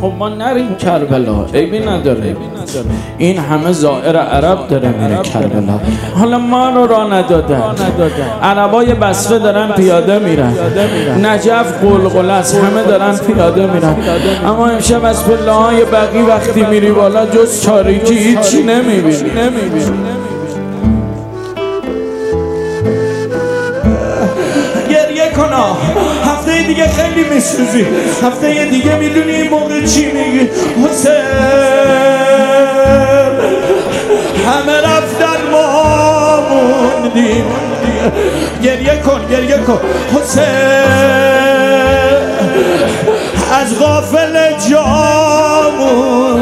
خب ما نریم کربلا، عیبی نداره. این همه زائر عرب داره میره کربلا. حالا ما رو راه ندادن، عربای بصره دارن پیاده میرن، نجف قلقله است، همه دارن پیاده میرن. اما امشب از پله های بقی وقتی میری بالا جز تاریکی هیچی نمیبینی. گریه کنا، هفته دیگه خیلی میسوزی، هفته دیگه میدونی این موقع چی میگی؟ حسین همه رفتن ما موندیم. گریه کن حسین از غافل جا موندیم.